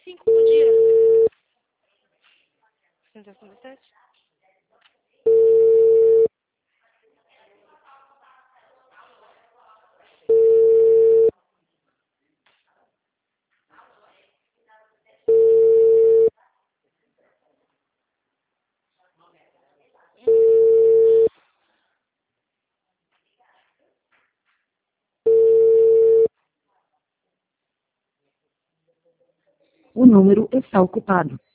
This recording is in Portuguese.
5 por dia. 177? O número está ocupado.